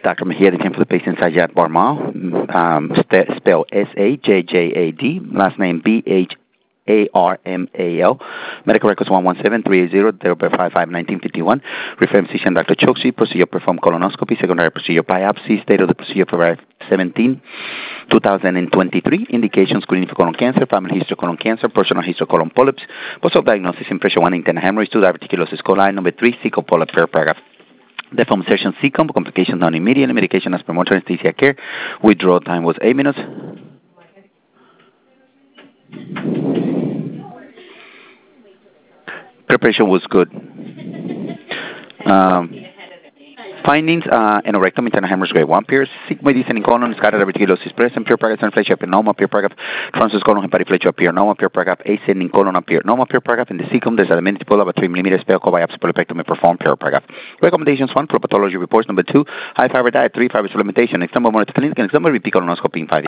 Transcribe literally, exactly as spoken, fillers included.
Doctor Mejia, the name for the patient Sajjad Barmal, um, spell S A J J A D, last name B H A R M A L. Medical records one one seven three eight zero, date of birth five five nineteen fifty-one. Referring physician Doctor Choksi, procedure performed colonoscopy, secondary procedure biopsy, state of the procedure February seventeenth, two thousand twenty-three. Indications: screening for colon cancer, family history of colon cancer, personal history of colon polyps, post-op diagnosis, impression one, internal hemorrhage, two diverticulosis coli, number three, cecal polyp, per paragraph. The foam session secum, complications non immediate, medication as per motor anesthesia care. Withdrawal time was eight minutes. Preparation was good. Um, findings, uh, anorectum, internal hemorrhage grade one, pure sigmoidis in colon, scattered diverticulosis present, pure paragraph, sunflesh epinoma, pure paragraph, transverse colon hepatoflexion appear, normal, pure paragraph, ascending in colon appear, normal, pure paragraph, in the cecum, there's a minute pull of a three millimeter speckle biopsy polypectomy performed, pure paragraph. Recommendations: one, flow pathology reports; number two, high fiber diet; three, fiber supplementation; external monitor clinic, and external repeat colonoscopy in five